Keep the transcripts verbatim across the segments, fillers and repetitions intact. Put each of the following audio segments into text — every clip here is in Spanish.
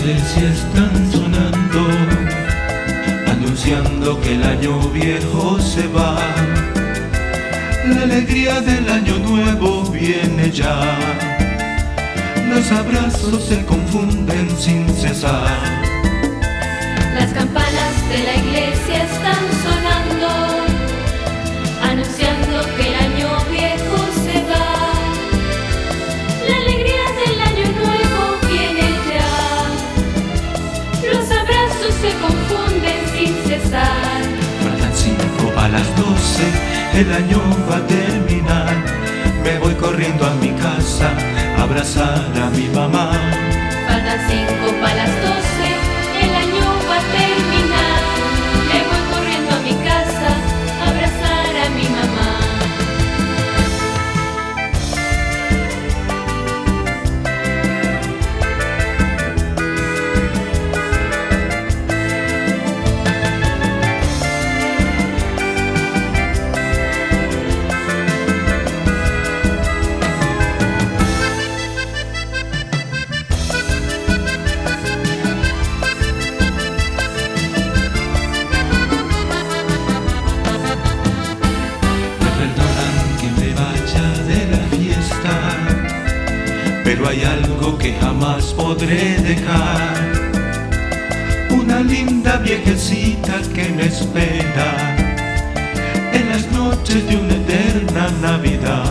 iglesia están sonando, anunciando que el año viejo se va. La alegría del año nuevo viene ya. Los abrazos se confunden sin cesar. Las campanas de la iglesia están sonando, anunciando que el año viejo se va. La alegría del año nuevo viene ya. Los abrazos se confunden sin cesar. Faltan cinco a las doce, el año va a terminar. Me voy corriendo a mi casa a abrazar a mi mamá. Faltan cinco para las doce, el año va a terminar. Me voy corriendo a mi casa a abrazar a mi mamá. Pero hay algo que jamás podré dejar, una linda viejecita que me espera en las noches de una eterna Navidad.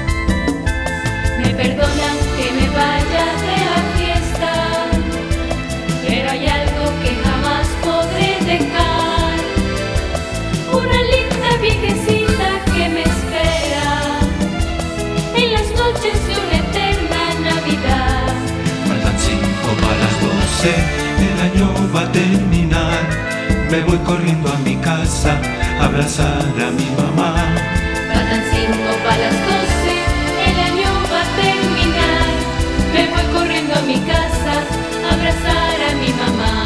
Me perdonan que me vaya de la fiesta, pero hay algo que jamás podré dejar, una linda viejecita que me espera en las noches de una eterna Navidad. Faltan cinco para las doce, el año va a terminar. Me voy corriendo a mi casa a abrazar a mi mamá. Faltan cinco para las doce, el año va a terminar. Me voy corriendo a mi casa a abrazar a mi mamá.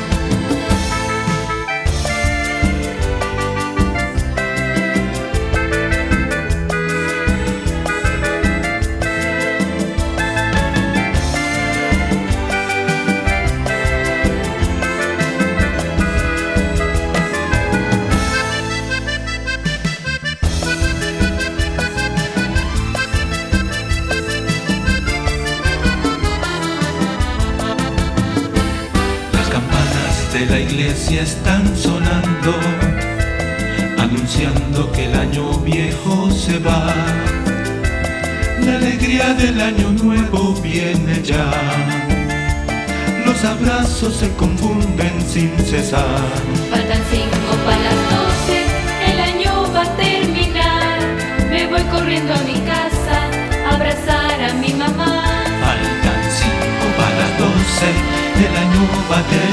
De la iglesia están sonando, anunciando que el año viejo se va. La alegría del año nuevo viene ya. Los abrazos se confunden sin cesar. Faltan cinco para las doce, el año va a terminar. Me voy corriendo a mi casa a abrazar a mi mamá. Faltan cinco para las doce, el año va a terminar.